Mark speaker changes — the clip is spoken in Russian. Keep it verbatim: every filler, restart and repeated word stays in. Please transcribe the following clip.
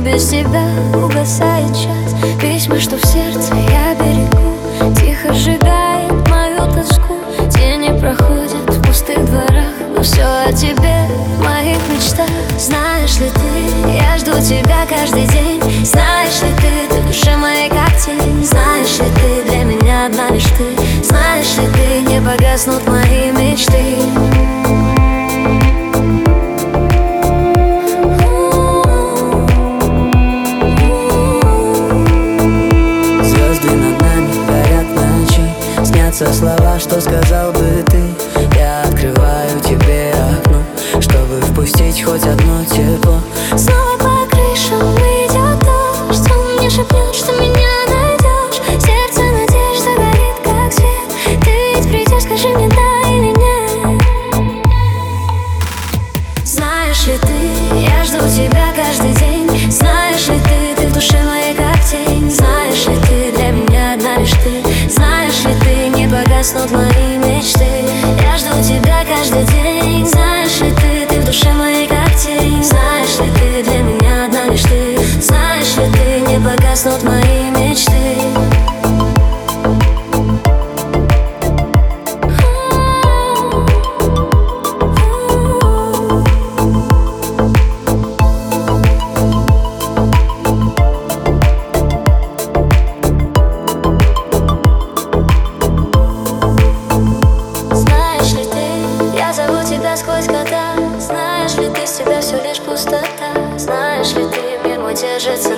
Speaker 1: без тебя угасает час. Письма, что в сердце я берегу, тихо сжигает мою тоску. Тени проходят в пустых дворах, но все о тебе в моих мечтах. Знаешь ли ты, я жду тебя каждый день. Знаешь ли ты, ты в душе моей как тень. Знаешь ли ты, для меня одна лишь ты. Знаешь ли ты, не погаснут мои мечты.
Speaker 2: Снятся слова, что сказал бы ты. Я открываю тебе окно, чтобы впустить хоть одно тепло.
Speaker 1: Снова по крышам идет дождь, он мне шепнет, что меня найдешь. Сердце надежда горит, как свет. Ты ведь придешь, скажи мне да или нет. Знаешь ли ты, я жду тебя каждый день. Знаешь ли ты, ты в душе моей как тень. Знаешь ли ты, для меня одна лишь ты. Знаешь ли ты, не погаснут мои мечты. Я жду тебя каждый день. Знаешь ли ты, ты в душе моей как тень. Знаешь ли ты, для меня одна лишь ты. Знаешь ли ты, не погаснут мои мечты. Сквозь года, знаешь ли ты, с тебя все лишь пустота. Знаешь ли ты, мир мой держится